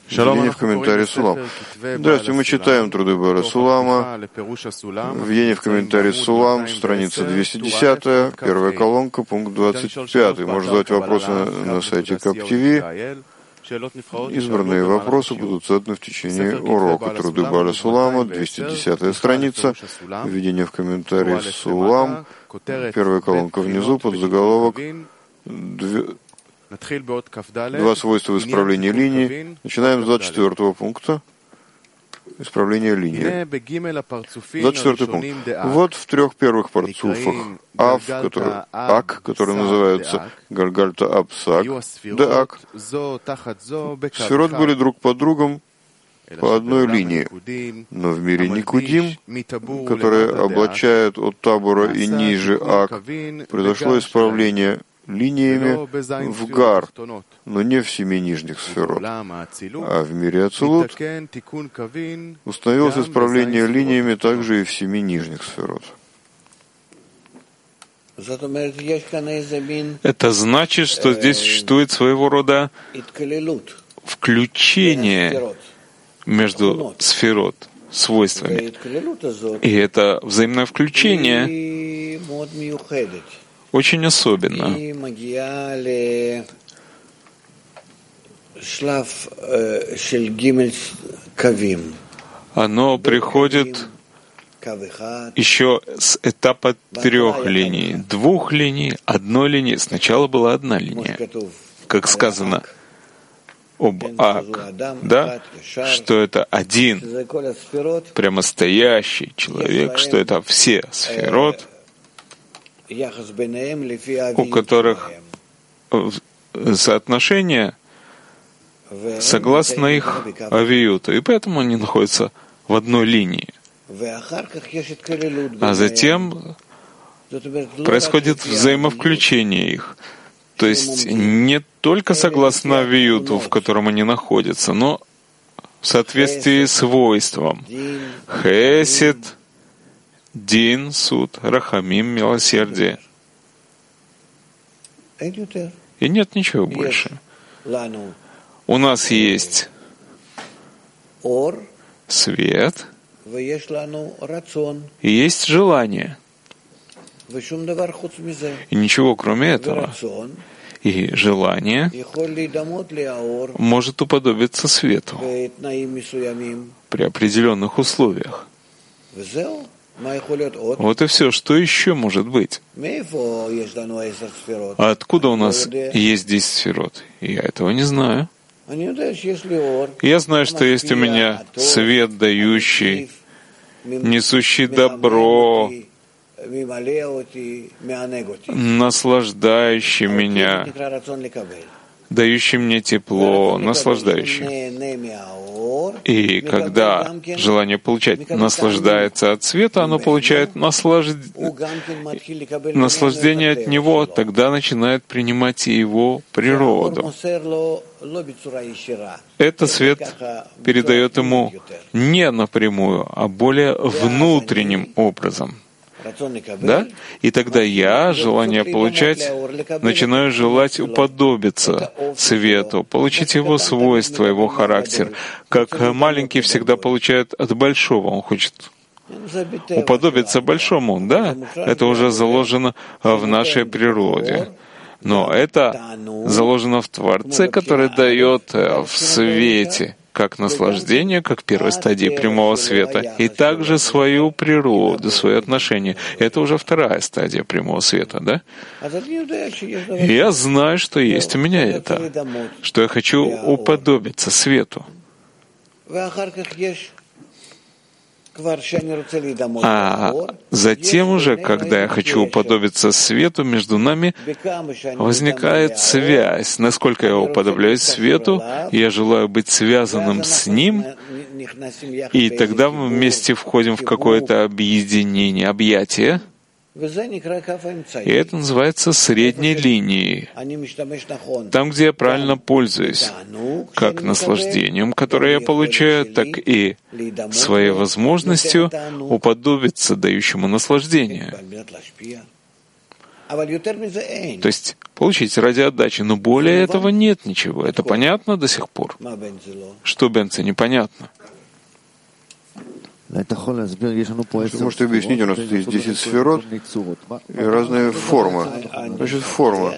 Введение в комментарии Сулам. Здравствуйте, мы читаем труды Баала Сулама. Введение в комментарии Сулам, страница 210, первая колонка, пункт 25. Можно задать вопросы на сайте КапТВ. Избранные вопросы будут заданы в течение урока. Труды Баала Сулама, 210 страница. Введение в комментарии Сулам, первая колонка внизу, под заголовок «Два свойства исправления линии». Начинаем с 24 пункта. Исправление линии. 24 пункт. Вот в трех первых парцуфах Ак, которые называются Гальгальта Апсак, Деак, сферот были друг под другом по одной линии. Но в мире Никудим, которые облачают от Табура и ниже Ак, произошло исправление линиями в Гар, но не в 7 нижних сферот. А в мире Ацилут установилось исправление линиями также и в 7 нижних сферот. Это значит, что здесь существует своего рода включение между сферот, свойствами. И это взаимное включение очень особенно. Оно приходит еще с этапа 3 линий, 2 линий, 1 линии. Сначала была 1 линия, как сказано об Ак, да, что это один прямо стоящий человек, что это все сферот, у которых соотношение согласно их авиюту, и поэтому они находятся в одной линии. А затем происходит взаимовключение их. То есть не только согласно авиюту, в котором они находятся, но в соответствии с свойством. Хесед, Дин, суд, Рахамим, милосердие. И нет ничего больше. У нас есть свет и есть желание. И ничего кроме этого. И желание может уподобиться свету при определенных условиях. Вот и все. Что еще может быть? А откуда у нас есть 10 сферот? Я этого не знаю. Я знаю, что есть у меня свет, дающий, несущий добро, наслаждающий меня, дающий мне тепло, наслаждающий. И когда желание получать наслаждается от света, оно получает наслаждение от него, тогда начинает принимать и его природу. Этот свет передает ему не напрямую, а более внутренним образом. Да? И тогда я, желание получать, начинаю желать уподобиться свету, получить его свойства, его характер. Как маленький всегда получает от большого, он хочет уподобиться большому. Да, это уже заложено в нашей природе. Но это заложено в Творце, который дает в свете как наслаждение, как первой стадии прямого света, и также свою природу, свои отношения. Это уже вторая стадия прямого света, да? И я знаю, что есть у меня это, что я хочу уподобиться свету. А затем уже, когда я хочу уподобиться свету, между нами возникает связь. Насколько я уподобляюсь свету, я желаю быть связанным с ним, и тогда мы вместе входим в какое-то объединение, объятие. И это называется средней линией. Там, где я правильно пользуюсь, как наслаждением, которое я получаю, так и своей возможностью уподобиться дающему наслаждение. То есть получить ради отдачи, но более этого нет ничего. Это понятно до сих пор? Что, Бенце, непонятно? Ты можешь объяснить, у нас тут есть 10 сферот и разные формы. Значит, форма.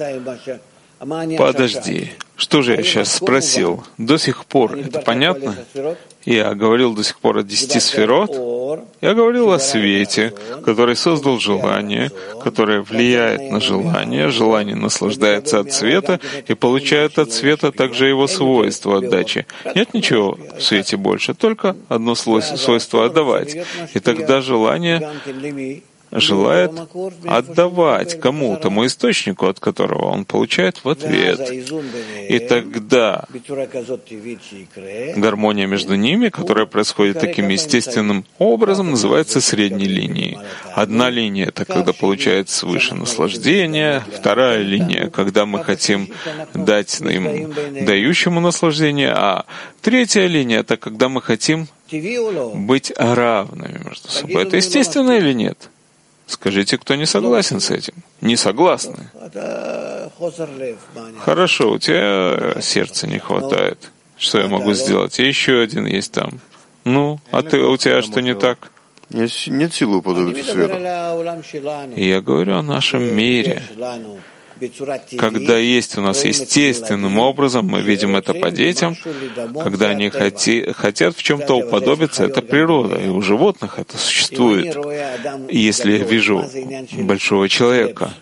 Подожди, что же я сейчас спросил? До сих пор это понятно? Я говорил до сих пор о 10 сферот. Я говорил о свете, который создал желание, которое влияет на желание. Желание наслаждается от света и получает от света также его свойство отдачи. Нет ничего в свете больше, только одно свойство отдавать. И тогда желание желает отдавать кому? Тому источнику, от которого он получает в ответ. И тогда гармония между ними, которая происходит таким естественным образом, называется средней линией. Одна линия — это когда получается свыше наслаждение, вторая линия — когда мы хотим дать им дающему наслаждение, а третья линия — это когда мы хотим быть равными между собой. Это естественно или нет? Скажите, кто не согласен с этим? Не согласны? Хорошо, у тебя сердца не хватает. Что я могу сделать? И еще один есть там. Ну, а у тебя что не так? Нет силы уподобиться свету. Я говорю о нашем мире. Когда есть у нас естественным образом, мы видим это по детям, когда они хотят в чем-то уподобиться, это природа, и у животных это существует. И если я вижу большого человека,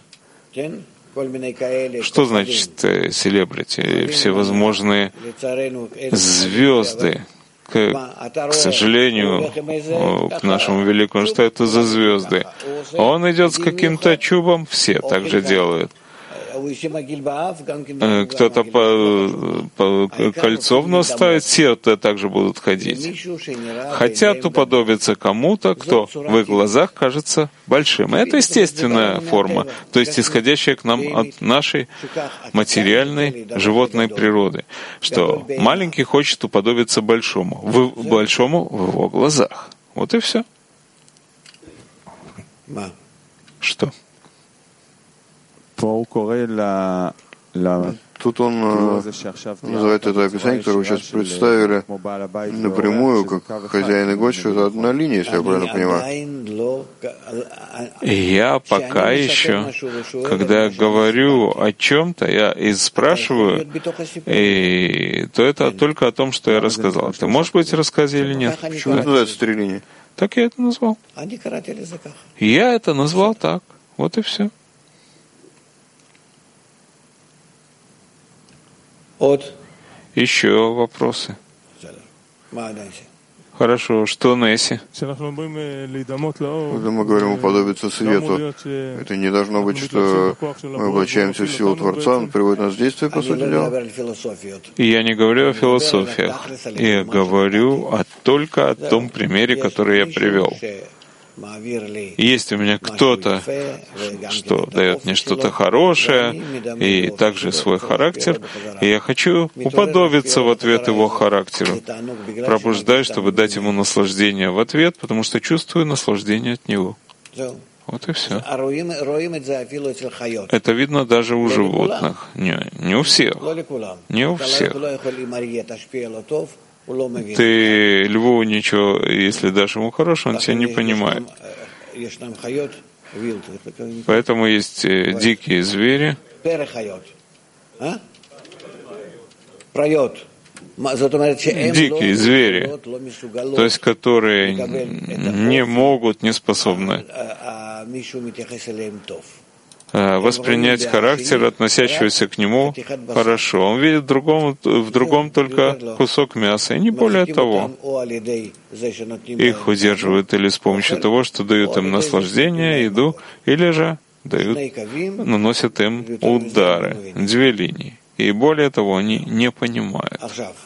что значит селебрити? Всевозможные звезды. К сожалению, к нашему великому, что это за звезды? Он идет с каким-то чубом, все так же делают. Кто-то кольцо в нос ставит, все также будут ходить. Хотят уподобиться кому-то, кто в их глазах кажется большим. Это естественная форма, то есть исходящая к нам от нашей материальной животной природы, что маленький хочет уподобиться большому в его глазах. Вот и все. Что? Тут он называет это описание, которое вы сейчас представили, напрямую, как хозяин и гость, что это одна линия, если я правильно понимаю. Я пока еще, когда я говорю о чем-то, я и спрашиваю, то это только о том, что я рассказал. Ты можешь быть в рассказе или нет? Почему это называется 3 линии? Так я это назвал. Я это назвал так. Вот и все. Еще вопросы? Хорошо, что Несси? Когда мы говорим уподобиться свету, это не должно быть, что мы облачаемся в силу Творца, он приводит нас в действие, по сути дела. Я не говорю о философиях, я говорю только о том примере, который я привел. Есть у меня кто-то, что дает мне что-то хорошее, и также свой характер, и я хочу уподобиться в ответ его характеру. Пробуждаюсь, чтобы дать ему наслаждение в ответ, потому что чувствую наслаждение от него. Вот и все. Это видно даже у животных. Не у всех. Не у всех. Ты льву ничего, если дашь ему хорошего, он тебя не понимает. Поэтому есть дикие звери, дикие звери, то есть которые не могут, не способны воспринять характер, относящегося к нему, хорошо. Он видит в другом только кусок мяса, и не более того. Их удерживают или с помощью того, что дают им наслаждение, еду, или же наносят им удары, 2 линии. И более того, они не понимают.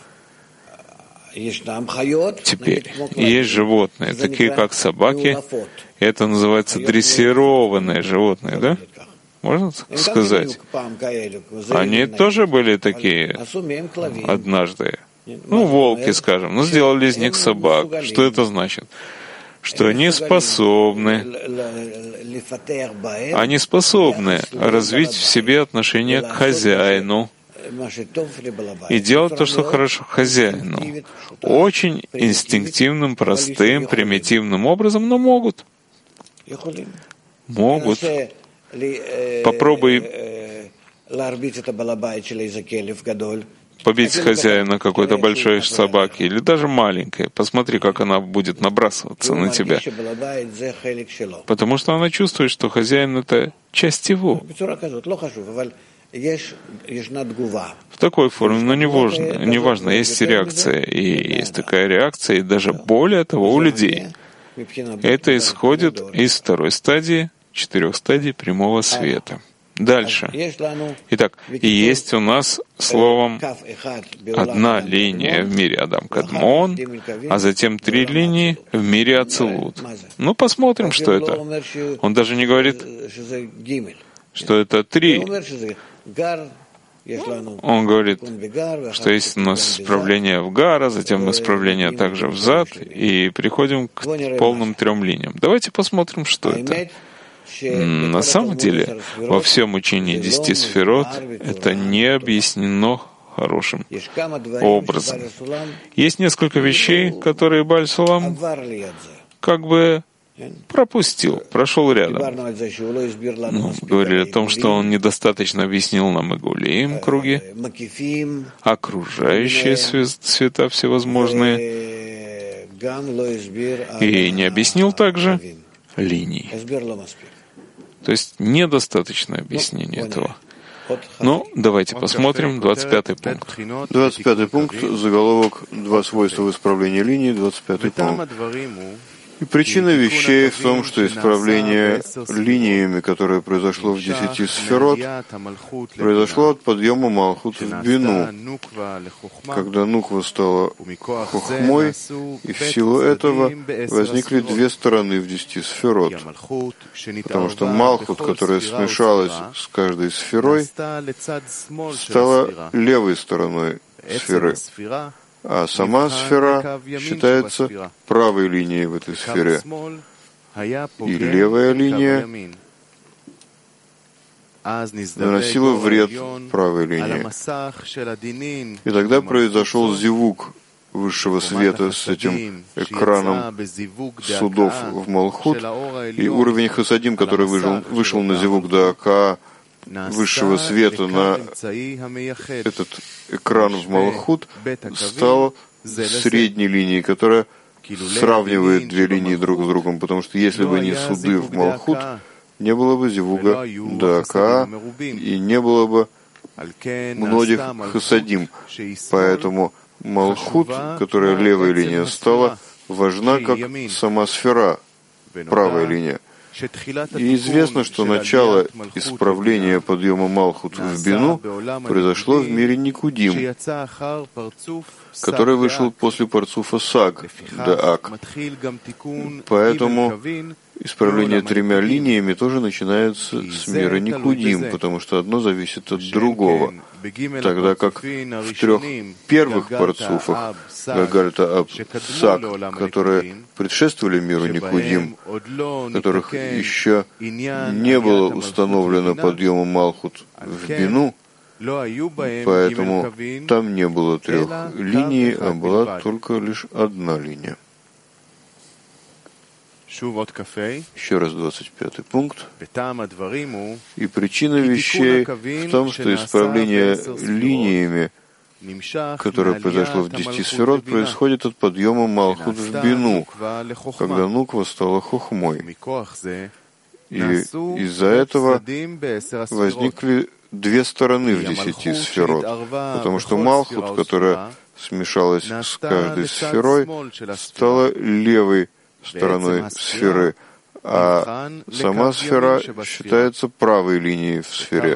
Теперь есть животные, такие как собаки, это называется дрессированные животные, да? Можно сказать? Они тоже были такие однажды. Волки, скажем, но сделали из них собак. Что это значит? Что они способны они способны развить в себе отношение к хозяину и делать то, что хорошо хозяину. Очень инстинктивным, простым, примитивным образом, но могут. Могут. Попробуй побить хозяина какой-то большой собаки или даже маленькой. Посмотри, как она будет набрасываться на тебя. Потому что она чувствует, что хозяин — это часть его. В такой форме, но неважно, есть реакция. И есть такая реакция, и даже более того, у людей. Это исходит из второй стадии, 4 стадий прямого света. Дальше. Итак, есть у нас словом одна линия в мире Адам Кадмон, а затем 3 линии в мире Ацилут. Ну, посмотрим, что это. Он даже не говорит, что это 3. Он говорит, что есть у нас исправление в Гара, затем исправление также в Зад, и приходим к полным 3 линиям. Давайте посмотрим, что это. На самом деле, во всем учении 10 сферот это не объяснено хорошим образом. Есть несколько вещей, которые Бааль Сулам как бы прошел рядом. Говорили о том, что он недостаточно объяснил нам Игулим, круги, окружающие света всевозможные, и не объяснил также линий. То есть недостаточное объяснение этого. Ну, давайте посмотрим 25-й пункт. 25-й пункт, заголовок «Два свойства исправления линии», 25-й пункт. И причина вещей в том, что исправление линиями, которое произошло в 10 сферот, произошло от подъема Малхут в Бину, когда Нуква стала Хохмой, и в силу этого возникли 2 стороны в 10 сферот, потому что Малхут, которая смешалась с каждой сферой, стала левой стороной сферы, а сама сфера считается правой линией в этой сфере. И левая линия наносила вред правой линии. И тогда произошел зивук высшего света с этим экраном судов в Малхут, и уровень хасадим, который вышел на зивук Даака высшего света на этот экран в Малхут, стал средней линией, которая сравнивает 2 линии друг с другом, потому что если бы не суды в Малхут, не было бы зивуга Даака и не было бы многих хасадим. Поэтому Малхут, которая левая линия, стала важна как сама сфера, правая линия. И известно, что начало исправления подъема Малхут в Бину произошло в мире Никудим, который вышел после парцуфа Саг, Даак. Поэтому исправление 3 линиями тоже начинается с мира Никудим, потому что одно зависит от другого. Тогда как в 3 первых парцуфах Гагальта Аб Саг, которые предшествовали миру Никудим, которых еще не было установлено подъемом Малхут в Бину, поэтому там не было 3 линий, а была только лишь 1 линия. Еще раз 25-й пункт. И причина вещей в том, что исправление линиями, которое произошло в 10 сферот, происходит от подъема Малхут в Бину, когда Нуква стала Хохмой. И из-за этого возникли 2 стороны в 10 сферот, потому что Малхут, которая смешалась с каждой сферой, стала левой стороной сферы, а сама сфера считается правой линией в сфере.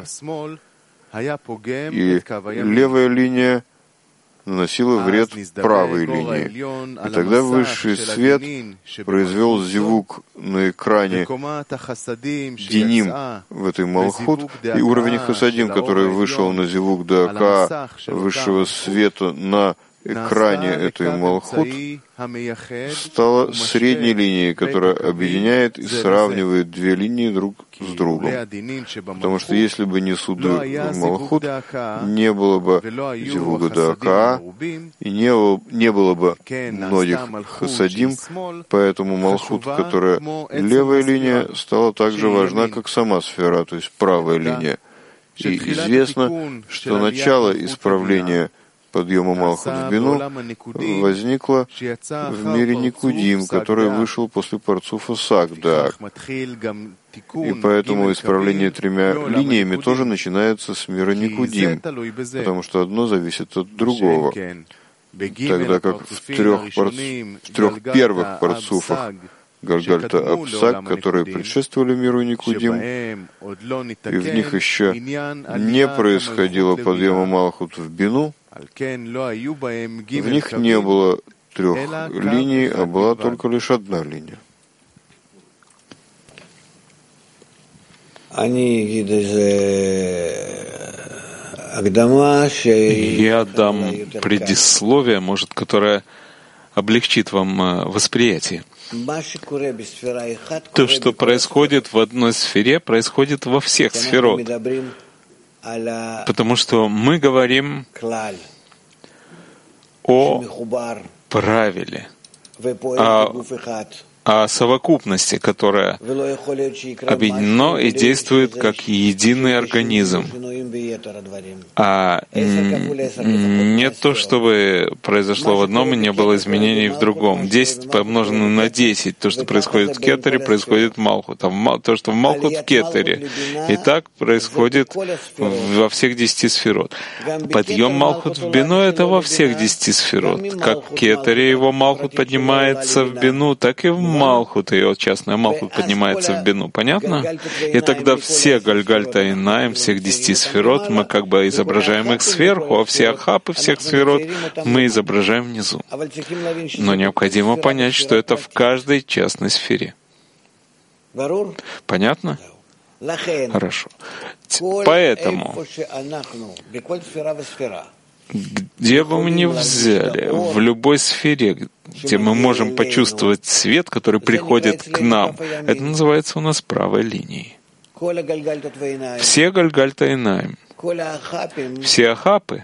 И левая линия наносила вред правой линии. И тогда высший свет произвел зивук на экране Диним в этой Малхут, и уровень хасадим, который вышел на зивук Даака высшего света на экране этой Малхут стала средней линией, которая объединяет и сравнивает две линии друг с другом. Потому что если бы не суды в Малхут, не было бы Зивуга Даака, и не было бы многих хасадим, поэтому Малхут, которая левая линия, стала так же важна, как сама сфера, то есть правая линия. И известно, что начало исправления подъема Малхут в Бину возникло в мире Никудим, который вышел после парцуфа Сагдак. И поэтому исправление тремя линиями тоже начинается с мира Никудим, потому что одно зависит от другого. Тогда как в трех первых парцуфах Гальгальта Апсак, которые предшествовали миру Никудим, и в них еще не происходило подъема Малхут в Бину, в них не было трех линий, а была только лишь одна линия. Я дам предисловие, может, которое облегчит вам восприятие. То, что происходит в одной сфере, происходит во всех сферот. Потому что мы говорим о правиле, о совокупности, которая объединена и действует как единый организм, а не то, чтобы произошло в одном и не было изменений в другом. 10 помножено на 10, то, что происходит в Кетере, происходит в Малхут, а то, что в Малхут, в Кетере. И так происходит во всех 10 сферот. Подъем Малхут в Бину — это во всех 10 сферот. Как в Кетере его Малхут поднимается в Бину, так и в Малхут, ее частная Малхут поднимается в Бину. Понятно? И тогда все Гальгальта Инаим, всех 10 сферот, мы как бы изображаем их сверху, а все ахапы всех сферот мы изображаем внизу. Но необходимо понять, что это в каждой частной сфере. Понятно? Хорошо. Поэтому, где бы мы ни взяли, в любой сфере, где мы можем почувствовать свет, который приходит к нам, это называется у нас правой линией. Все Гальгальта Инаим, все ахапы,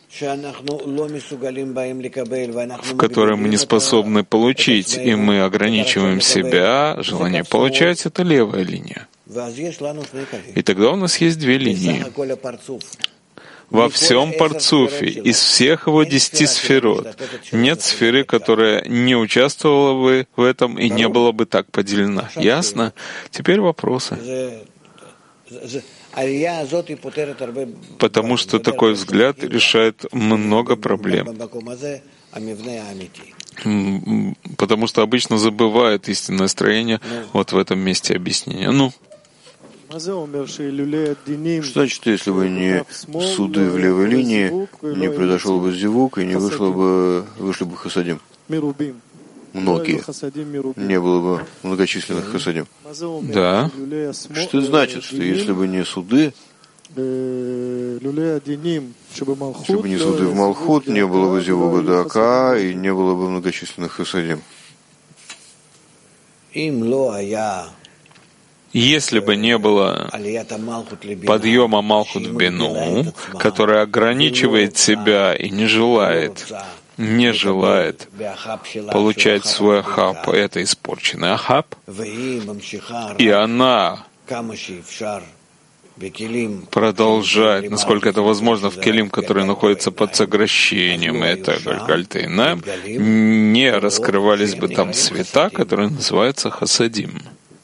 в которые мы не способны получить, и мы ограничиваем себя, желание получать — это левая линия. И тогда у нас есть две линии. Во всем парцуфе, из всех его 10 сферот, нет сферы, которая не участвовала бы в этом и не была бы так поделена. Ясно? Теперь вопросы. Потому что такой взгляд решает много проблем. Потому что обычно забывает истинное строение вот в этом месте объяснения. Что значит, если бы не суды в левой линии, не произошел бы зивук и не вышли бы хасадим? Многие. Не было бы многочисленных хасадим. Да. Что это значит, что если бы не суды, чтобы не суды в Малхут, не было бы зивуга Даака и не было бы многочисленных хасадим? Если бы не было подъема Малхут в Бину, который ограничивает себя и не желает получать свой ахап, это испорченный ахап, и она продолжает, насколько это возможно, в келим, который находится под сокращением, это Гальгальта Инаим, не раскрывались бы там света, которые называются хасадим.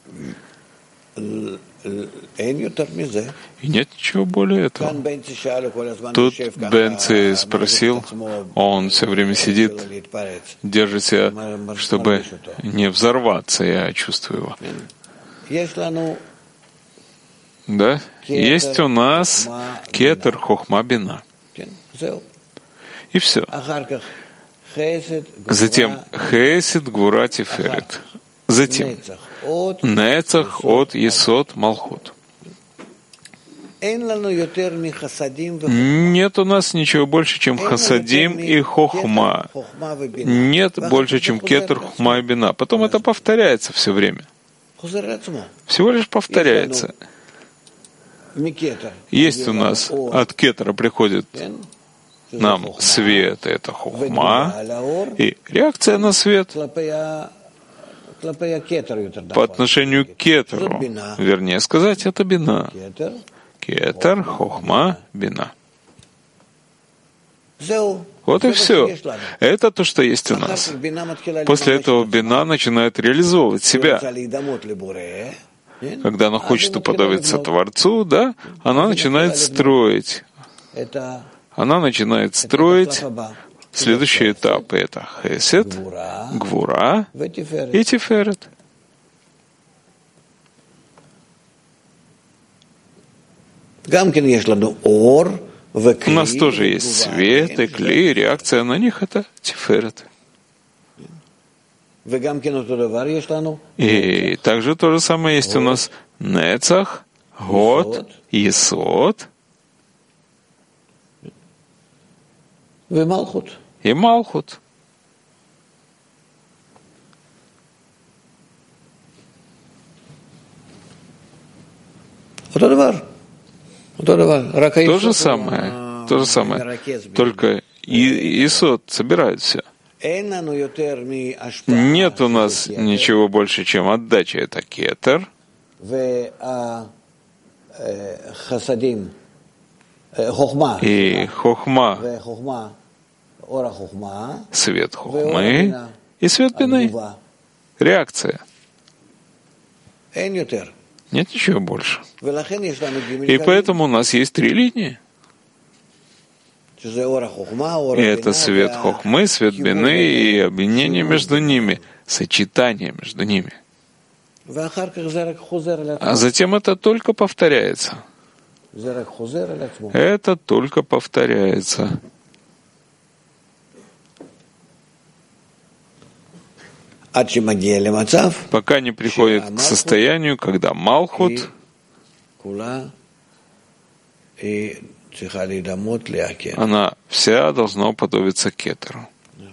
И нет ничего более этого. Тут Бенци спросил, он все время сидит, держит себя, чтобы не взорваться, я чувствую его. Да? Есть у нас кетер хохма бина. И все. Затем хесед гвура тиферет. Затем Нецах от Есод Малхут. Нет у нас ничего больше, чем хасадим и хохма. Нет больше, чем кетер, хохма и бина. Потом это повторяется все время. Всего лишь повторяется. Есть у нас от кетера приходит нам свет, это хохма, и реакция на свет по отношению к кетеру, вернее сказать, это бина. Кетер, хохма, бина. Вот и все. Это то, что есть у нас. После этого бина начинает реализовывать себя. Когда она хочет уподобиться Творцу, да, она начинает строить. Она начинает строить следующие этапы. Это хесед, гвура и тиферет. У нас тоже есть свет и клей, реакция на них — это тиферет. И также то же самое есть у нас нецах, год, есод и малхут. То же самое. Только есод собирает все. Нет у нас ничего больше, чем отдача. Это кетер. И хохма, свет хохмы и свет бины. Реакция. Нет ничего больше. И поэтому у нас есть 3 линии. И это свет хохмы, свет бины и объединение между ними, сочетание между ними. А затем это только повторяется. Это только повторяется. Пока не приходит к состоянию, когда Малхут она вся должна уподобиться кетеру.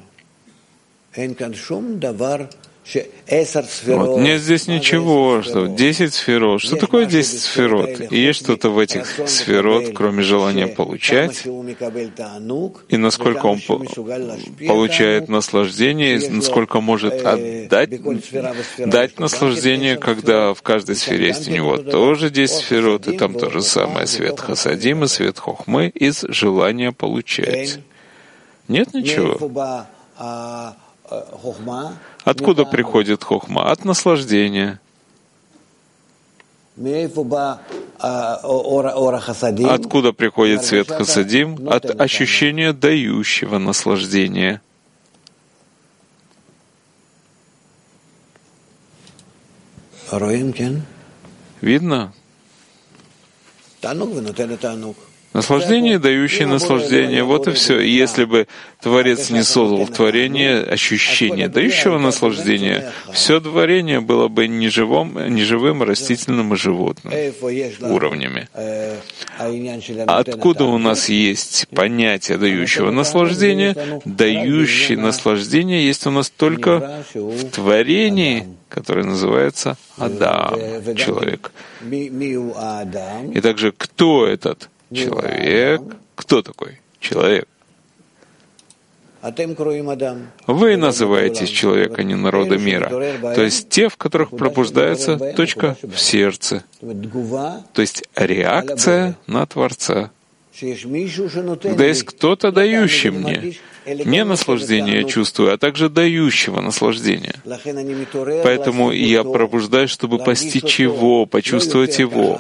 Вот. Нет здесь ничего, что 10 сферот. Что такое 10 сферот? И есть что-то в этих сферот, кроме желания получать, и насколько он получает наслаждение, и насколько может дать наслаждение, когда в каждой сфере есть у него тоже 10 сферот, и там то же самое свет хасадим и свет хохмы из желания получать. Нет ничего. Откуда приходит хохма? От наслаждения. Откуда приходит свет хасадим? От ощущения дающего наслаждения. Видно? Наслаждение, дающее наслаждение, вот и все. И если бы Творец не создал творение, ощущение дающего наслаждения, все творение было бы неживым, растительным и животным уровнями. Откуда у нас есть понятие дающего наслаждения? Дающее наслаждение есть у нас только в творении, которое называется Адам, человек. И также кто этот человек? Кто такой человек? Вы называетесь человек, а не народа мира. То есть те, в которых пробуждается точка в сердце. То есть реакция на Творца. Когда есть кто-то, дающий мне не наслаждение я чувствую, а также дающего наслаждения. Поэтому я пробуждаюсь, чтобы постичь его, почувствовать его.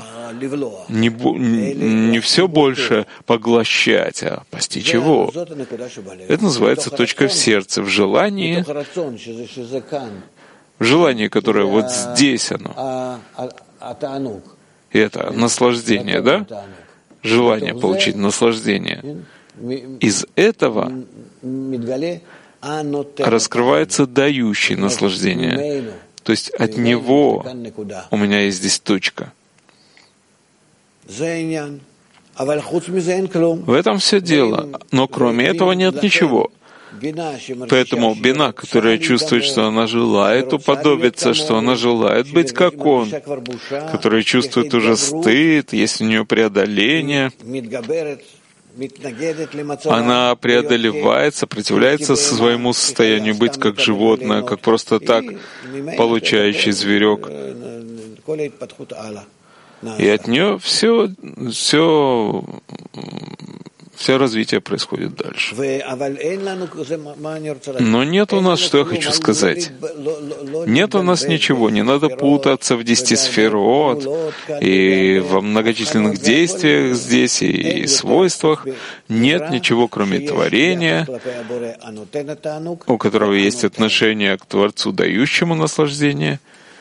Не все больше поглощать, а постичь его. Это называется точка в сердце, в желании, которое вот здесь оно. И это наслаждение, да? Желание получить наслаждение. Из этого раскрывается дающий наслаждение. То есть от него у меня есть здесь точка. В этом все дело. Но кроме этого нет ничего. Поэтому бина, которая чувствует, что она желает уподобиться, что она желает быть как он, которая чувствует уже стыд, есть у нее преодоление, она преодолевает, сопротивляется своему состоянию быть как животное, как просто так получающий зверек. И от нее все развитие происходит дальше. Но нет у нас, что я хочу сказать, нет у нас ничего, не надо путаться в 10 сферот и во многочисленных действиях здесь и свойствах. Нет ничего, кроме творения, у которого есть отношение к Творцу, дающему наслаждение,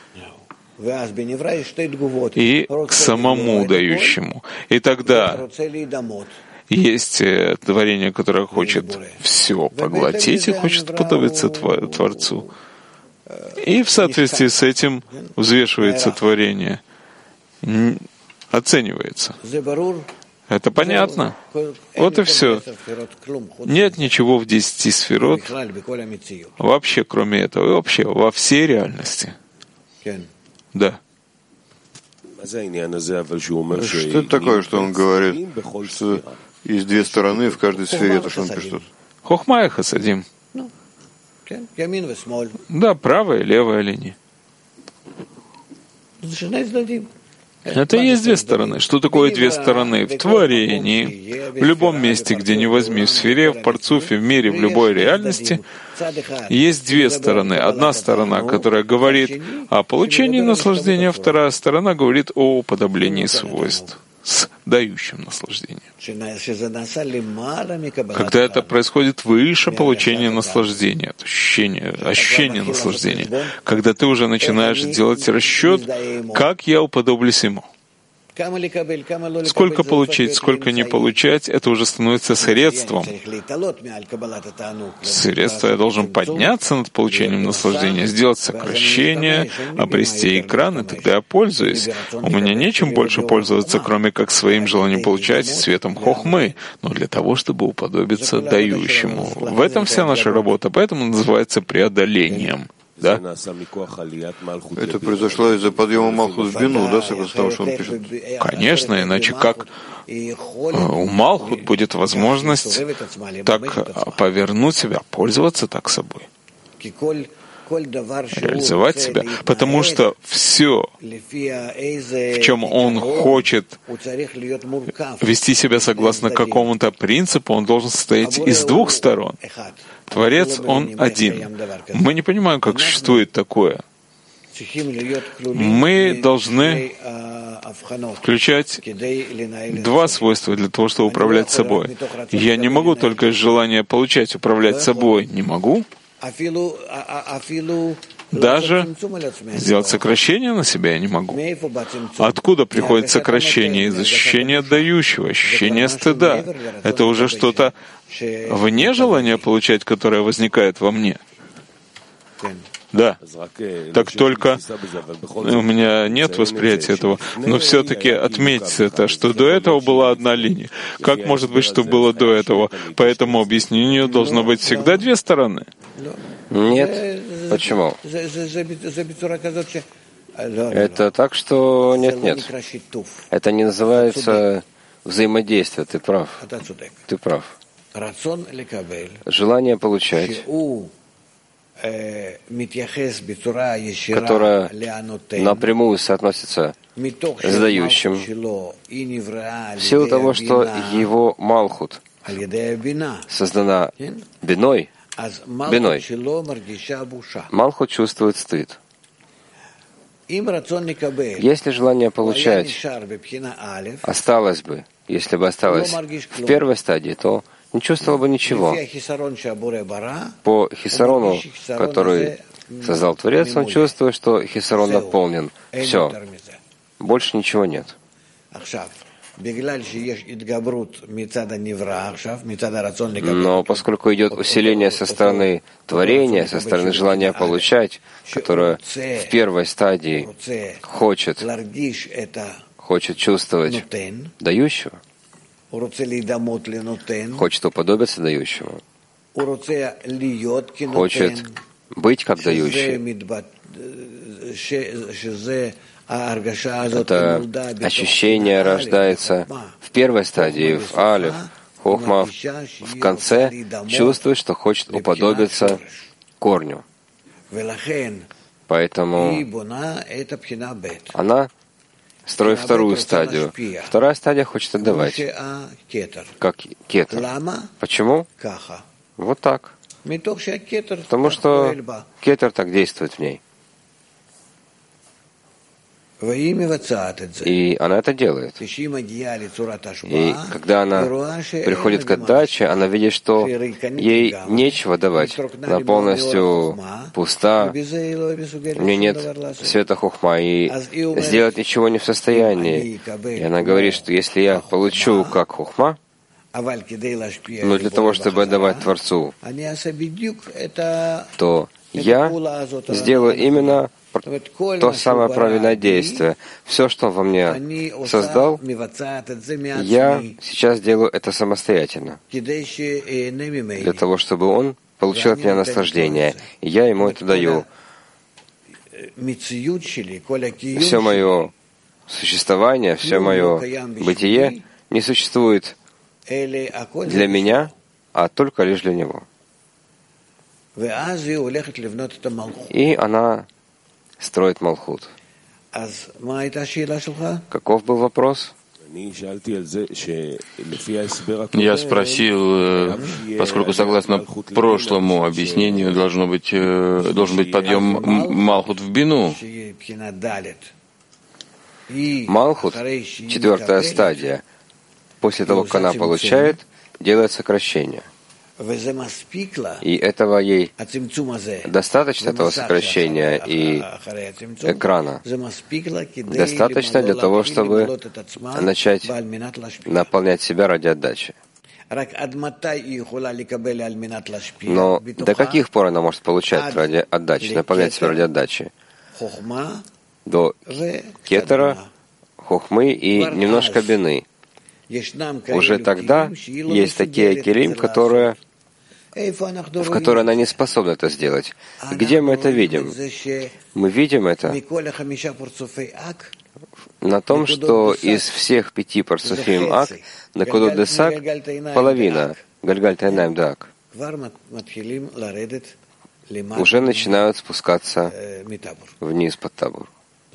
и к самому дающему. И тогда есть творение, которое хочет все поглотить и хочет подобиться Творцу. И в соответствии с этим взвешивается творение, оценивается. Это понятно? Вот и все. Нет ничего в 10 сферот вообще, кроме этого, и вообще во всей реальности. Да. Что это такое, что он говорит, что есть две стороны в каждой сфере, это что он пишет? Хохма и хасадим. Да, правая и левая линия. Это и есть две стороны. Что такое две стороны? В творении, в любом месте, где не возьми, в сфере, в парцуфе, в мире, в любой реальности, есть две стороны. Одна сторона, которая говорит о получении наслаждения, вторая сторона говорит о уподоблении свойств с дающим наслаждение. Когда это происходит выше получения наслаждения, ощущения наслаждения, когда ты уже начинаешь делать расчет, как я уподоблюсь ему. Сколько получить, сколько не получать, это уже становится средством. Средство я должен подняться над получением наслаждения, сделать сокращение, обрести экран, и тогда я пользуюсь. У меня нечем больше пользоваться, кроме как своим желанием получать светом хохмы, но для того, чтобы уподобиться дающему. В этом вся наша работа, поэтому называется преодолением. Да? Это произошло из-за подъема Малхут в бину, да, согласно тому, что он пишет? Конечно, иначе как у Малхут будет возможность так повернуть себя, пользоваться так собой, реализовать себя, потому что все, в чем он хочет вести себя согласно какому-то принципу, он должен состоять из двух сторон. Творец, он один. Мы не понимаем, как существует такое. Мы должны включать два свойства для того, чтобы управлять собой. Я не могу только из желания получать управлять собой. Не могу. Даже сделать сокращение на себя я не могу. Откуда приходит сокращение? Из ощущения дающего, ощущения стыда. Это уже что-то вне желания получать, которое возникает во мне. Да. Так только у меня нет восприятия этого. Но все-таки отметьте это, что до этого была одна линия. Как может быть, что было до этого? По этому объяснению должно быть всегда две стороны. Нет. Почему? Это так, что нет. Это не называется взаимодействие. Ты прав. Ты прав. Желание получать, которое напрямую соотносится с дающим, в силу того, что его Малхут создана биной, Малхут чувствует стыд. Если желание получать осталось бы, если бы осталось в первой стадии, то не чувствовал бы ничего. По хисарону, который создал Творец, он чувствует, что хисарон наполнен. Все. Больше ничего нет. Но поскольку идет усиление со стороны творения, со стороны желания получать, которое в первой стадии хочет хочет чувствовать дающего, хочет уподобиться дающему, хочет быть как дающий. Это ощущение рождается в первой стадии, в алиф. Хохма в конце чувствует, что хочет уподобиться корню. Поэтому она строит вторую стадию. Вторая стадия хочет отдавать, как кетер. Почему? Вот так. Потому что кетер так действует в ней. И она это делает. И когда она приходит к отдаче, она видит, что ей нечего давать. Она полностью пуста, у нее нет света хохма, и сделать ничего не в состоянии. И она говорит, что если я получу как хохма, но для того, чтобы отдавать Творцу, то я сделаю именно то самое правильное действие. Все, что он во мне создал, я сейчас делаю это самостоятельно, для того, чтобы он получил от меня наслаждение. И я ему это даю. Все мое существование, все мое бытие не существует для меня, а только лишь для него. И она строит Малхут. Каков был вопрос? Я спросил, поскольку согласно прошлому объяснению должен быть подъем Малхут в Бину. Малхут, четвертая стадия. После того, как она получает, делает сокращение. И этого ей достаточно, этого сокращения и экрана. Достаточно для того, чтобы начать наполнять себя ради отдачи. Но до каких пор она может получать ради отдачи, наполнять себя ради отдачи? До кетера, хохмы и немножко бины. Уже тогда есть такие келим, в которые она не способна это сделать. Где мы это видим? Мы видим это на том, что из всех 5 парцуфим ак, накудот десак, половина, гальгаль тайнаем дак, уже начинают спускаться вниз под табур.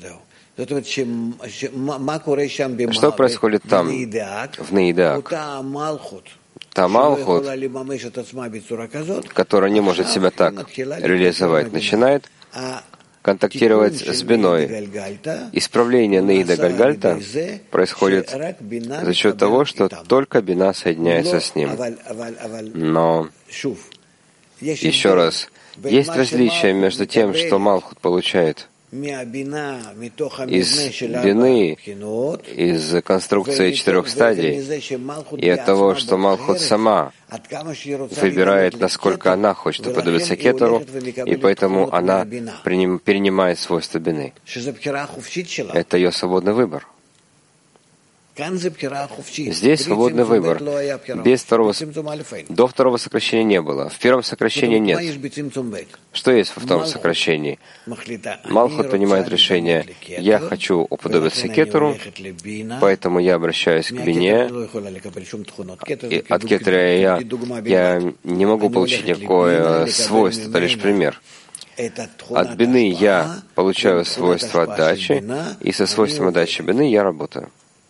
Что происходит там, в Нейдаак? Та Малхут, которая не может себя так реализовать, начинает контактировать с биной. Исправление Нейда Гальгальта происходит за счет того, что только бина соединяется с ним. Но, еще раз, есть различие между тем, что Малхут получает из бины, из конструкции 4 стадий, и от того, что Малхут сама выбирает, насколько она хочет уподобиться кетеру, и поэтому она перенимает свойства бины. Это ее свободный выбор. Здесь свободный выбор. До второго сокращения не было. В первом сокращении нет. Что есть во втором сокращении? Малхут принимает решение: я хочу уподобиться кетеру, поэтому я обращаюсь к бине. И от кетера я не могу получить никакое свойство, это лишь пример. От бины я получаю свойство отдачи, и со свойством отдачи бины я работаю.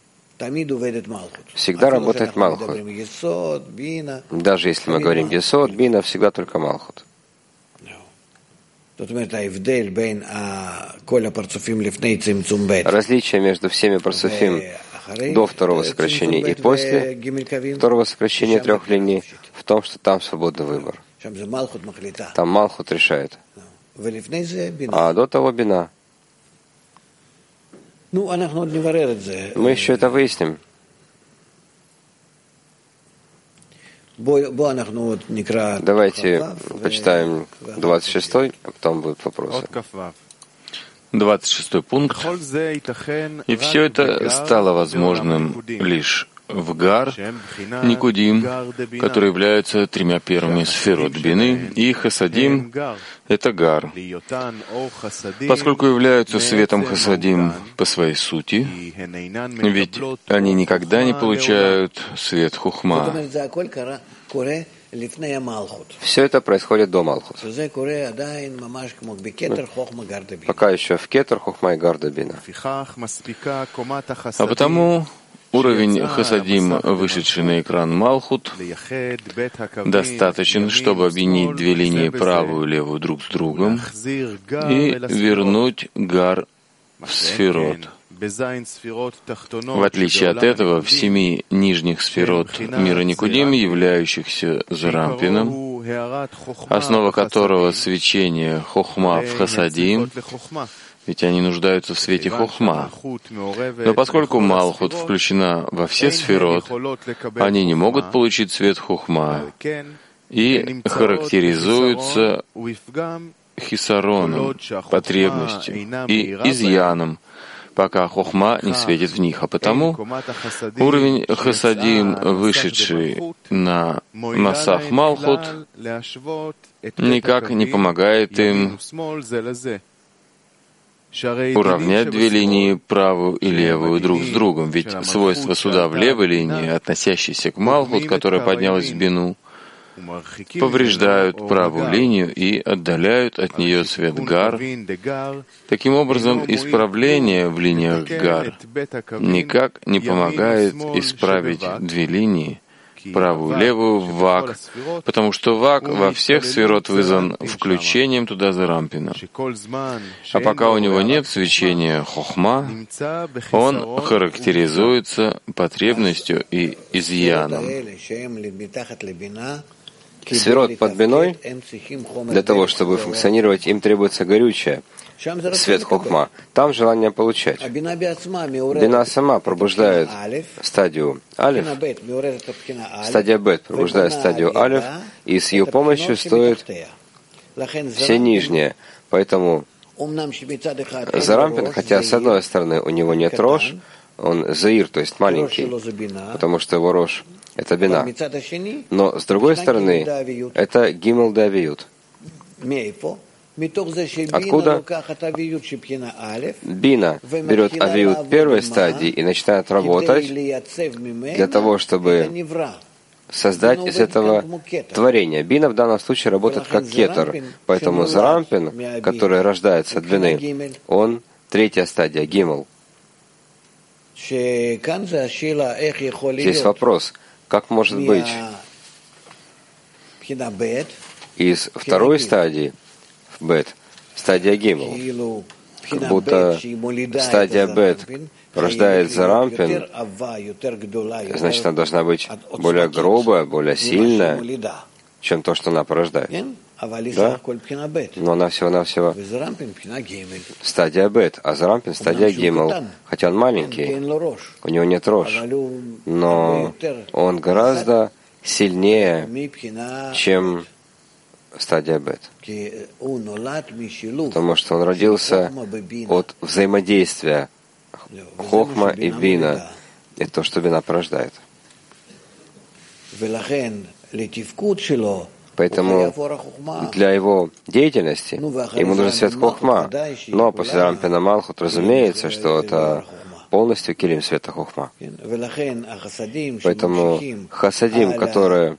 Всегда работает Малхут. Даже если мы говорим Есод, Бина, всегда только Малхут. Различие между всеми парцуфим до второго сокращения и после второго сокращения 3 линий в том, что там свободный выбор. Там Малхут решает. А до того Бина. Мы еще это выясним. Давайте почитаем 26-й, а потом будут вопросы. 26 пункт. И все это стало возможным лишь в Гар, Никудим, которые являются тремя первыми сферот бины, и Хасадим — это Гар. Поскольку являются светом Хасадим по своей сути, ведь они никогда не получают свет Хухма. Все это происходит до Малхут. Пока еще в Кетер, Хохма и Гарда Бина. А потому уровень Хасадим, вышедший на экран Малхут, достаточен, чтобы объединить две линии, правую и левую, друг с другом, и вернуть Гар в сферот. В отличие от этого, в 7 нижних сферот мира Никудим, являющихся Зарампином, основа которого свечение Хохма в Хасадим, ведь они нуждаются в свете Хохма. Но поскольку Малхут включена во все сферот, они не могут получить свет Хохма и характеризуются хисароном, потребностью и изъяном, пока Хохма не светит в них. А потому уровень Хасадим, вышедший на Масах Малхут, никак не помогает им уравнять две линии, правую и левую, друг с другом. Ведь свойства суда в левой линии, относящиеся к Малхут, которая поднялась в бину, повреждают правую линию и отдаляют от нее свет Гар. Таким образом, исправление в линиях Гар никак не помогает исправить две линии, правую и левую, в Вак, потому что Вак во всех сферот вызван включением туда Зарампина. А пока у него нет свечения Хохма, он характеризуется потребностью и изъяном. Сферот под биной, для того, чтобы функционировать, им требуется горючее, свет Хохма. Там желание получать. Бина сама пробуждает стадию Алиф, стадия Бет пробуждает стадию Алиф, и с ее помощью стоит все нижние. Поэтому Зарампин, хотя с одной стороны у него нет Рош, он Заир, то есть маленький, потому что его Рош — это бина. Но, с другой стороны, это Гимел де Авиют. Откуда? Бина берет Авиют первой стадии и начинает работать для того, чтобы создать из этого творение. Бина в данном случае работает как кетер. Поэтому Зарампин, который рождается от бины, он третья стадия, Гимел. Здесь вопрос, как может быть из второй стадии в Бет стадия Гимел, как будто стадия Бет рождает Зарампин, значит, она должна быть более грубая, более сильная, чем то, что она порождает. Да? Но она всего-навсего стадия Бет, а Зарампин стадия Гимел, хотя он маленький, у него нет Рош, но он гораздо сильнее, чем стадия Бет, потому что он родился от взаимодействия Хохма и Бина, и то, что Бина порождает. Поэтому для его деятельности ему нужен свет Хохма. Но после Зарампина Малхут, разумеется, что это полностью килим света Хохма. Поэтому Хасадим, которые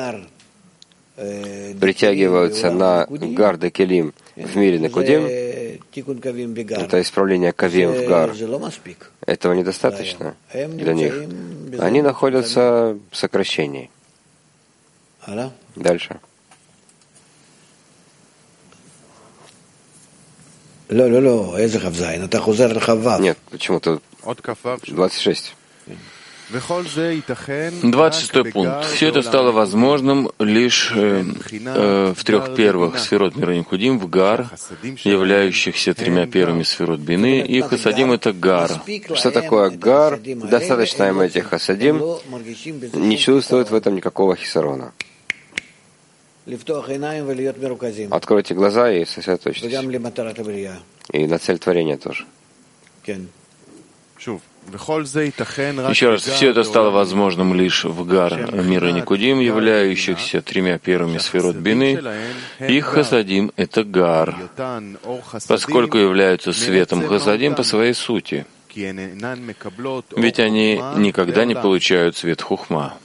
притягиваются на Гарда Килим в мире Никудим, это исправление Кавим в Гар. Этого недостаточно для них. Они находятся в сокращении. Дальше. Нет, почему-то 26. 26 пункт. Все это стало возможным лишь в трех первых сферот мира Никудим, в Гар, являющихся тремя первыми сферот Бины, и Хасадим — это Гар. Что такое Гар? Достаточно им этих Хасадим, не чувствуют в этом никакого хисарона. Откройте глаза и сосредоточьтесь. И на цель творения тоже. Еще раз, все это стало возможным лишь в Гар мира Никудим, являющихся тремя первыми сферот бины. Их хасадим — это Гар, поскольку являются светом хасадим по своей сути. Ведь они никогда не получают свет хухма.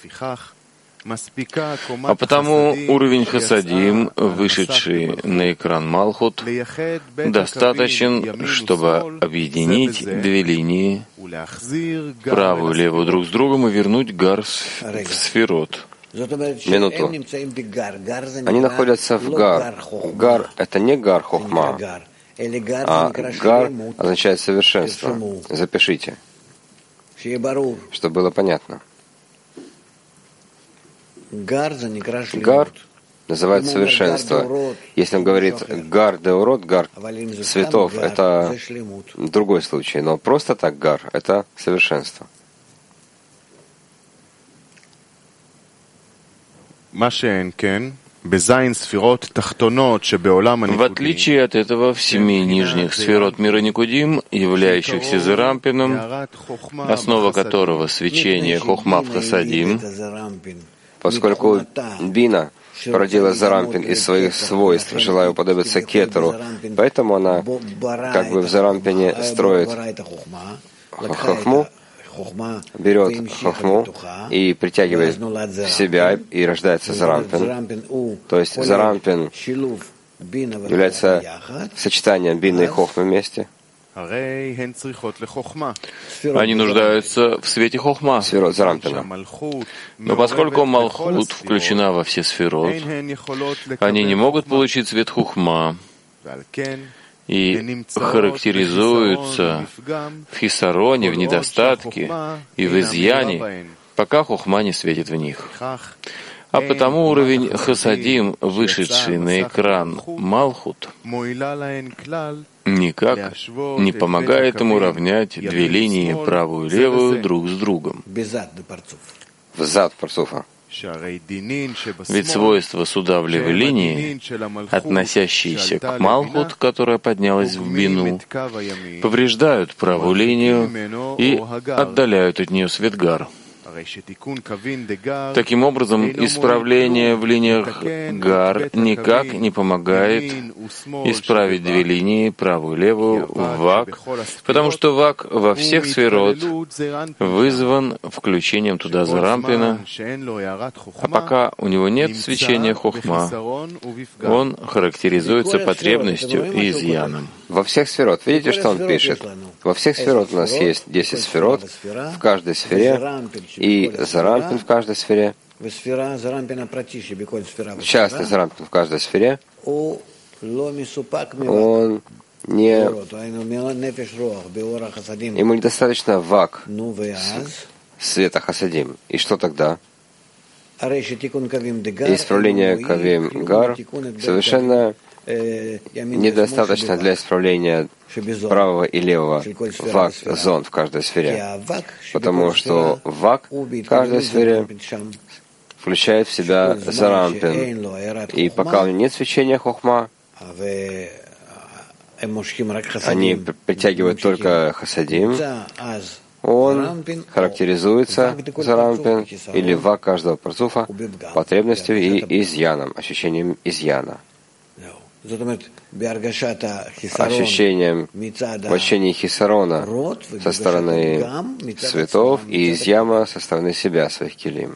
А потому уровень хасадим, вышедший на экран Малхут, достаточен, чтобы объединить две линии, правую и левую друг с другом, и вернуть Гар в сферот. Минуту. Они находятся в Гар. Гар — это не Гар хухма, а Гар означает совершенство. Запишите, чтобы было понятно. Гар называют совершенство. Если он говорит Гар деурот, Гар цветов, это другой случай. Но просто так Гар — это совершенство. В отличие от этого, в 7 нижних сферот мира Никудим, являющихся Зерампином, основа которого свечение хохма в хасадим, поскольку Бина породила Зарампин из своих свойств, желая уподобиться Кетеру, поэтому она как бы в Зарампине строит хохму, берет хохму и притягивает в себя, и рождается Зарампин. То есть Зарампин является сочетанием Бины и хохмы вместе. Они нуждаются в свете хохма, сферот Зарампина. Но поскольку Малхут включена во все сферот, они не могут получить свет хохма и характеризуются в хисароне, в недостатке и в изъяне, пока хохма не светит в них. А потому уровень хасадим, вышедший на экран Малхут, никак не помогает ему равнять две линии, правую и левую, друг с другом. В зад парцуфа. Ведь свойства судавлевой линии, относящиеся к Малхут, которая поднялась в бину, повреждают правую линию и отдаляют от нее свет Гар. Таким образом, исправление в линиях Гар никак не помогает исправить две линии, правую и левую, в Вак, потому что Вак во всех сферот вызван включением туда Зарампина, а пока у него нет свечения хохма, он характеризуется потребностью и изъяном. Во всех сферот. Видите, что он пишет? Во всех сферот у нас есть 10 сферот, в каждой сфере, и Зарампин в каждой сфере, частный Зарампин в каждой сфере, он не... Ему недостаточно Вак, света хасадим. И что тогда? Исправление кавим Гар совершенно недостаточно для исправления правого и левого вак зон в каждой сфере, потому что вак в каждой сфере включает в себя Зарампин, и пока у него нет свечения хохма, они притягивают только хасадим, он характеризуется Зарампин или вак каждого парцуфа потребностью и изъяном, ощущением изъяна. Ощущением в ощущении хисарона со стороны цветов и изъяма со стороны себя, своих килим.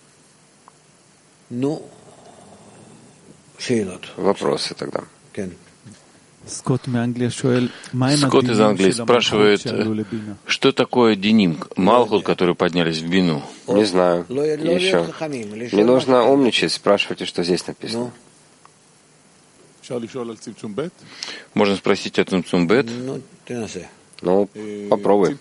Вопросы тогда. Скотт из Англии спрашивает, что такое диним, Малхут, которые поднялись в бину? Не знаю. Еще. Не нужно умничать, спрашивайте, что здесь написано. Можно спросить о Цимцум Бет? Ну, попробуй.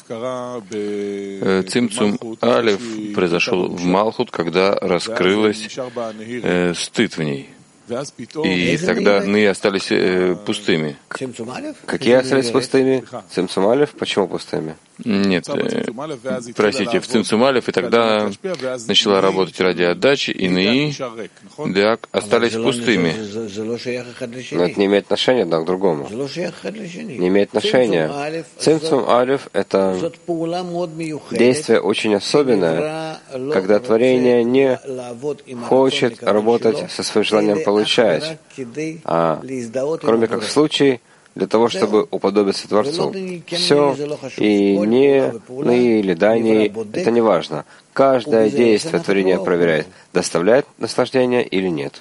Цимцум Алеф произошел в Малхут, когда раскрылась стыд в ней. И тогда ны остались пустыми. Какие остались пустыми? Цимцум Алеф? Почему пустыми? Нет, простите, в Цимцум Алеф, и тогда начала работать ради отдачи, и Неи, Деак остались пустыми. Но это не имеет отношения одно к другому. Не имеет отношения. Цимцум Алеф — это действие очень особенное, когда творение не хочет работать со своим желанием получать, а кроме как в случае, для того, чтобы уподобиться Творцу. Все, и не, или да, не, это не важно. Каждое действие творения проверяет, доставляет наслаждение или нет.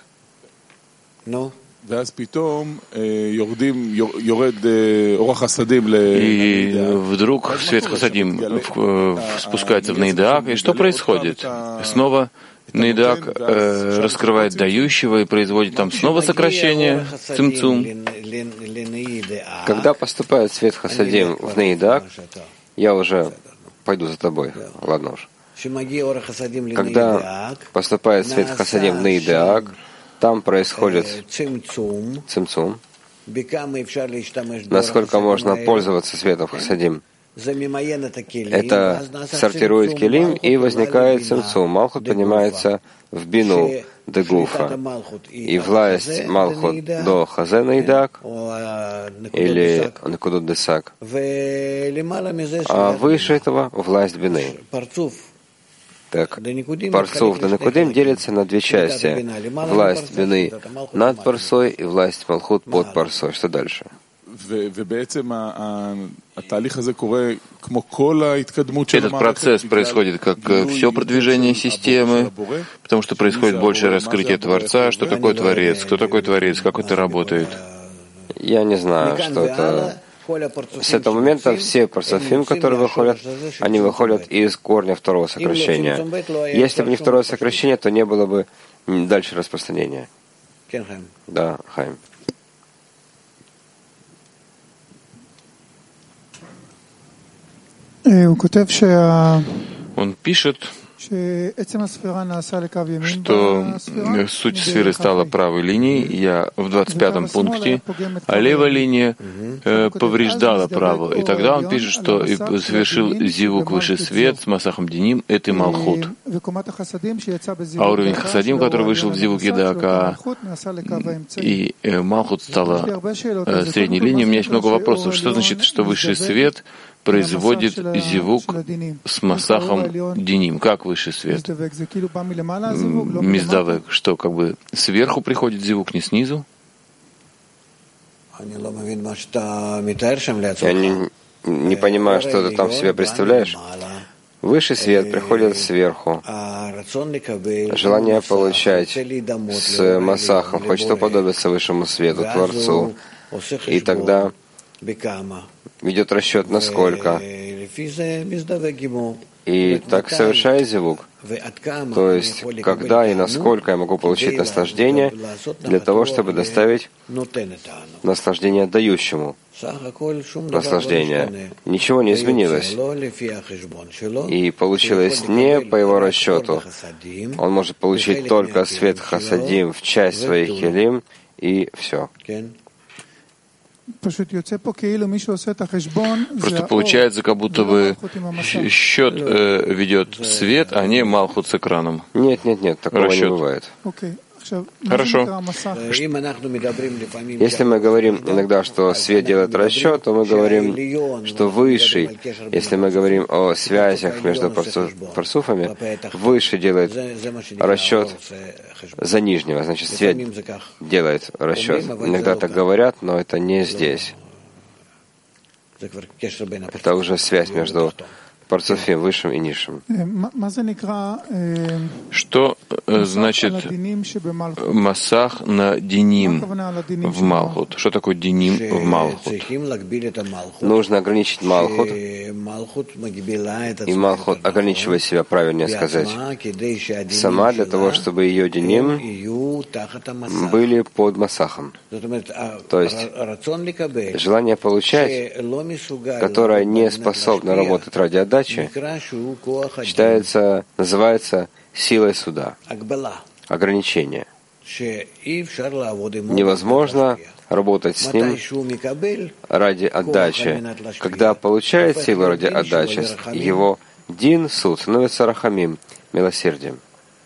И вдруг свет Хасадим спускается в Нейдаак, и что происходит? Снова Нейдаак раскрывает дающего и производит там снова сокращение, цимцум. Когда поступает свет Хасадим в Нейдаак, я уже пойду за тобой, ладно уж. Когда поступает свет Хасадим в Нейдаак, там происходит цимцум. Насколько можно пользоваться светом Хасадим? Это сортирует келим, и возникает цимцум. Малхут поднимается в бину дегуфа. И власть Малхут до Хазе Нейдаак или Некудут Десак. А выше этого власть бины. Так, Парцуф до Некудим делится на две части. Власть бины над Парсой и власть Малхут под Парсой. Что дальше? Этот процесс происходит как все продвижение системы, потому что происходит большее раскрытие Творца. Что такое Творец? Кто такой Творец? Как это работает? Я не знаю, что это. С этого момента все парсофим, которые выходят, они выходят из корня второго сокращения. Если бы не второе сокращение, то не было бы дальше распространения. Да, Хайм. Он пишет, что суть сферы стала правой линией, я в 25-м пункте, а левая линия повреждала правую. И тогда он пишет, что совершил зивук выше свет с масахом диним, это Малхут. А уровень Хасадим, который вышел в зивук Едака, и Малхут стала средней линией. У меня есть много вопросов. Что значит, что высший свет производит зивук с масахом диним? Как высший свет? Миздавек. Что, как бы сверху приходит зивук, не снизу? Я не понимаю, что ты там себе представляешь. Высший свет приходит сверху. Желание получать с масахом, хочет уподобиться высшему свету, Творцу. И тогда ведет расчет на сколько. И так совершает зивук. То есть, когда и насколько я могу получить наслаждение для того, чтобы доставить наслаждение дающему. Наслаждение. Ничего не изменилось. И получилось не по его расчету. Он может получить только свет Хасадим в часть своих келим, и все. Просто получается, как будто бы счет ведет свет, а не Малхут с экраном. Нет, такого не бывает. Хорошо. Если мы говорим иногда, что свет делает расчет, то мы говорим, что высший, если мы говорим о связях между парсуфами, высший делает расчет за нижнего, значит, свет делает расчет. Иногда так говорят, но это не здесь. Это уже связь между парцуфим высшим и низшим. Что значит масах на диним в Малхут? Что такое диним в Малхут? Нужно ограничить Малхут, и Малхут ограничивает себя, правильнее сказать, сама для того, чтобы ее диним были под масахом. То есть желание получать, которое не способно работать ради отдачи, называется силой суда, ограничение. Невозможно работать с ним ради отдачи. Когда получает силу ради отдачи, его дин, суд, становится рахамим, милосердием.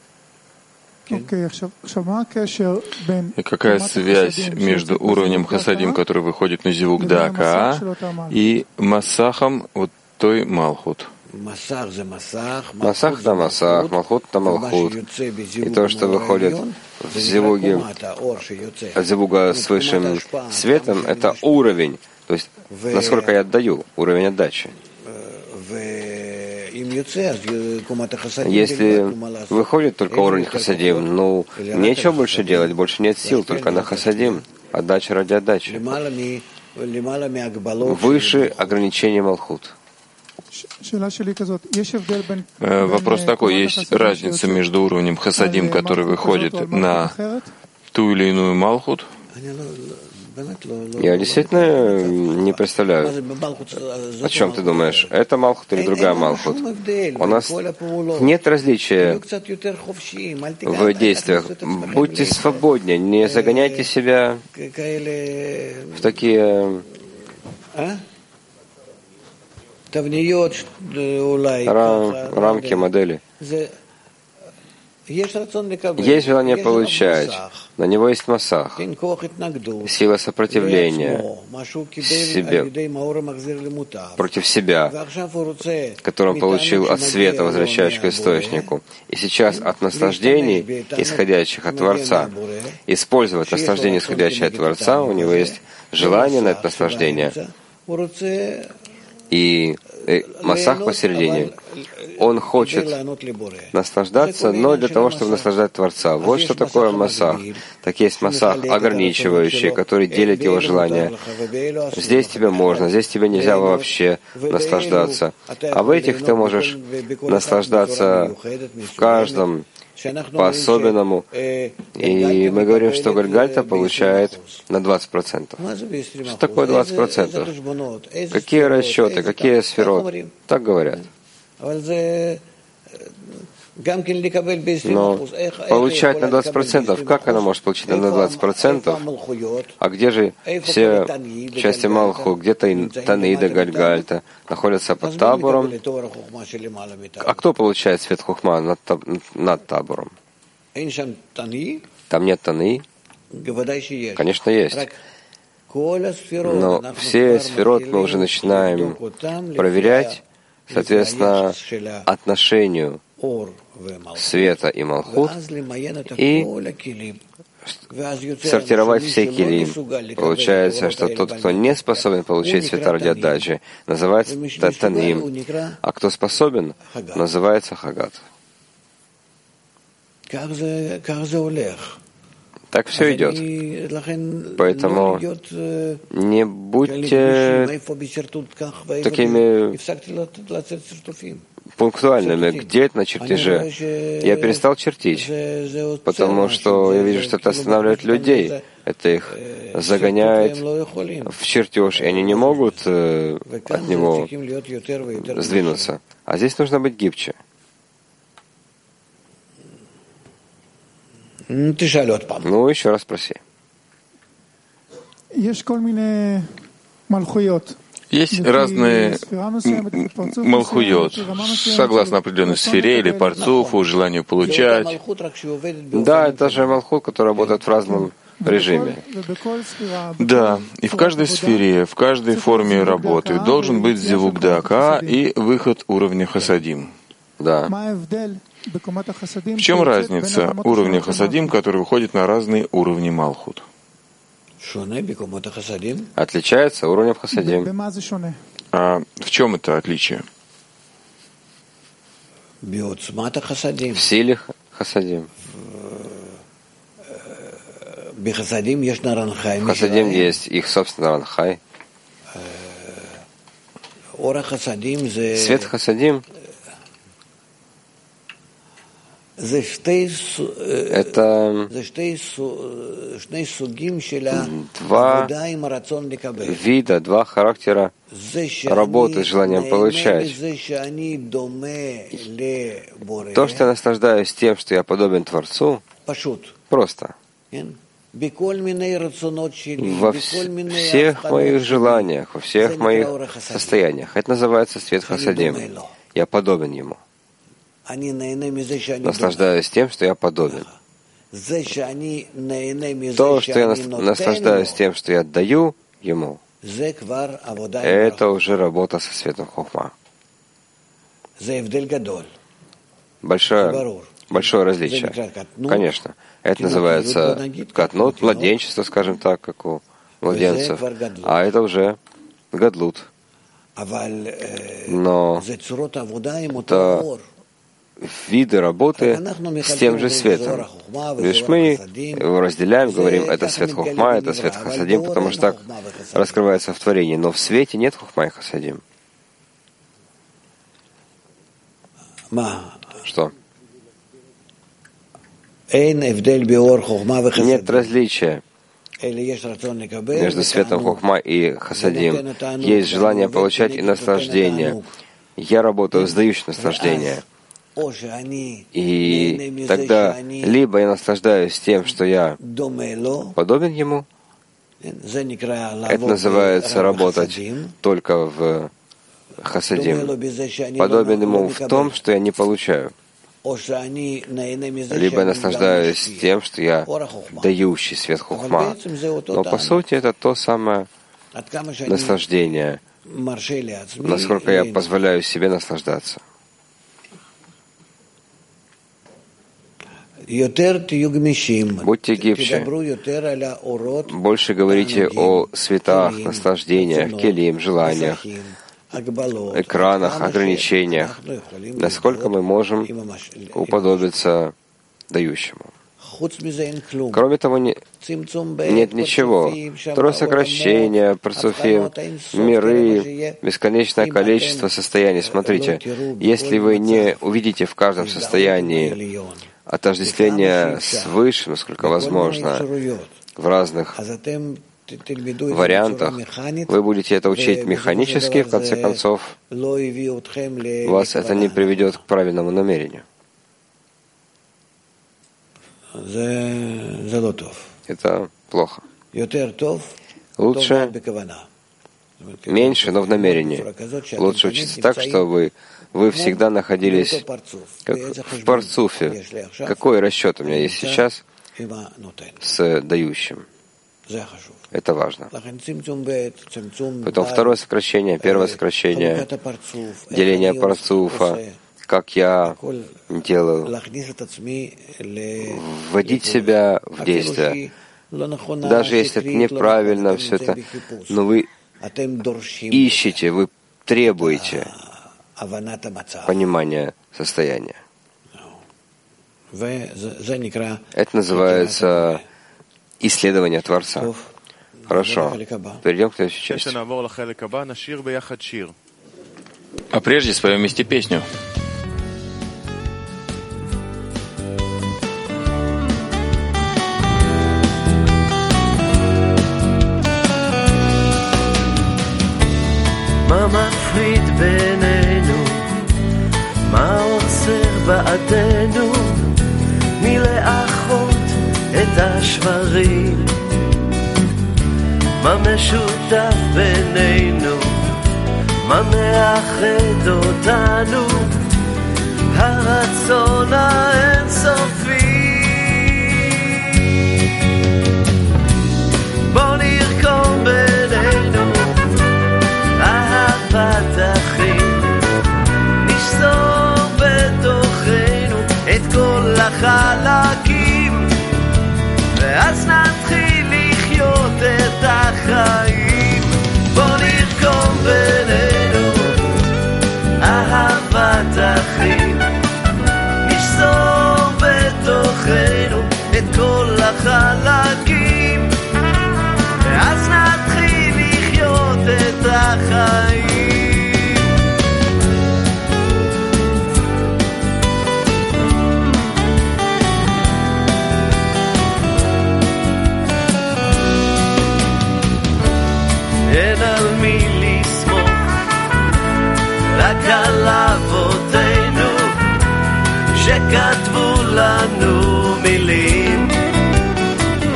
И какая связь между уровнем хасадим, который выходит на зивук дака, и масахом вот той малхут? Масах на масах, малхут на малхут. И то, что выходит в зивуге, от зивуга с высшим светом, это уровень. То есть, насколько я отдаю, уровень отдачи. Если выходит только уровень хасадим, ну, нечего больше делать, больше нет сил, только на хасадим. Отдача ради отдачи. Выше ограничения малхут. Вопрос такой, есть разница между уровнем хасадим, который выходит на ту или иную малхут? Я действительно не представляю, о чем ты думаешь. Это малхут или другая малхут? У нас нет различия в действиях. Будьте свободнее, не загоняйте себя в такие рамки, модели. Есть желание получать, на него есть масах, сила сопротивления себе, против себя, который он получил от света, возвращающего к источнику. И сейчас от наслаждений, исходящих от Творца, использовать наслаждение, исходящее от Творца, у него есть желание на это наслаждение. И масах посередине. Он хочет наслаждаться, но для того, чтобы наслаждать Творца. Вот что такое масах. Так есть масах ограничивающий, который делит его желания. Здесь тебе можно, здесь тебе нельзя вообще наслаждаться. А в этих ты можешь наслаждаться в каждом по-особенному. И мы говорим, что Гальгальта получает на 20%. Что такое 20%? Какие расчеты, какие сферот? Так говорят. Но получать на 20%, как она может получить на 20%? А где же все части Малху, где Танида, Гальгальта находятся под табором? А кто получает свет Хухма над табором? Там нет Тани? Конечно, есть. Но все сферот мы уже начинаем проверять, соответственно, отношению света и малхут, и сортировать все килим. Получается, что тот, кто не способен получить света ради отдачи, называется татаним, а кто способен, называется хагат. Так все идет. Поэтому не будьте такими пунктуальными. Где это на чертеже? Я перестал чертить, потому что я вижу, что это останавливает людей. Это их загоняет в чертеж, и они не могут от него сдвинуться. А здесь нужно быть гибче. Ну, еще раз спроси. Есть разные малхуйот, согласно определенной сфере или парцуфу, желанию получать. Да, это же малхут, который работает в разном режиме. Да, и в каждой сфере, в каждой форме работы должен быть зивук дака и выход уровня хасадим. Да. В чем разница уровня хасадим, который выходит на разные уровни малхут? Отличается уровнем хасадим. А в чем это отличие? В силе хасадим. В хасадим есть их собственный ранхай. Свет хасадим — это два вида, два характера работы с желанием получать. То, что я наслаждаюсь тем, что я подобен Творцу, просто. во всех моих желаниях, во всех моих состояниях. Это называется свет хасадим. Я подобен ему. Наслаждаюсь тем, что я подобен. То, что я наслаждаюсь тем, что я отдаю ему, это уже работа со светом хохма. Большое различие. Конечно. Это называется катнут, младенчество, скажем так, как у младенцев. А это уже гадлут. Но это виды работы с тем же светом. Лишь мы его разделяем, говорим, это свет хохма, это свет хасадим, потому что так раскрывается в творении. Но в свете нет хохма и хасадим. Что? Нет различия между светом хохма и хасадим. Есть желание получать и наслаждение. Я работаю с дающим наслаждение. И тогда либо я наслаждаюсь тем, что я подобен ему, это называется работать только в хасадим, подобен ему в том, что я не получаю. Либо я наслаждаюсь тем, что я дающий свет хохма. Но по сути это то самое наслаждение, насколько я позволяю себе наслаждаться. Будьте гибче, больше говорите о светах, наслаждениях, келим, желаниях, экранах, ограничениях, насколько мы можем уподобиться дающему. Кроме того, нет ничего. Второе сокращение, парцуфим, миры, бесконечное количество состояний. Смотрите, если вы не увидите в каждом состоянии отождествление с высшим, насколько возможно, в разных вариантах, вы будете это учить механически, в конце концов, вас это не приведет к правильному намерению. Это плохо. Лучше меньше, но в намерении. Лучше учиться так, чтобы вы всегда находились как в парцуфе. Какой расчет у меня есть сейчас с дающим? Это важно. Потом второе сокращение, первое сокращение, деление парцуфа, как я делаю, вводить себя в действие. Даже если это неправильно все это, но вы ищете, вы требуете понимания состояния. Это называется исследование Творца. Хорошо. Перейдем к следующей части. А прежде споем вместе песню. מה מפריד בינינו? מה עוצר בעדנו מלאחות את השברים? מה משותף בינינו? מה מאחד אותנו? הרצון האינסופי. בוא נרקום בינינו אהבת אחים, נשזור בתוכנו את כל החלקים, ואז נתחיל לחיות את החיים. בוא נרקום בינינו אהבת אחים, נשזור בתוכנו את כל החלקים, ואז נתחיל לחיות את החיים. אין על מי לסמוך, רק על אבותינו שכתבו לנו מילים.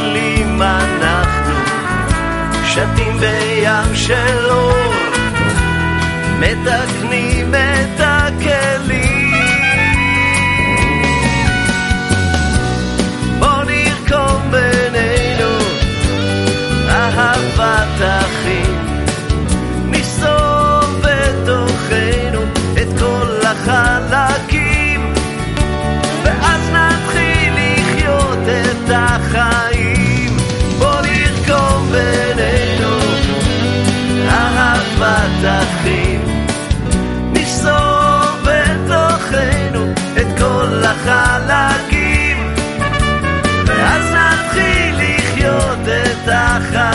מילים אנחנו שתים בים של אור, מתקנים את הכלים. בוא נרקום בינינו אהבת אחים, נסתום בתוכנו את כל החלקים, ואז נתחיל לחיות את החיים. בוא נרקום בינינו אהבת אחים, נסתום בתוכנו את כל החלקים, ואז נתחיל לחיות את החיים.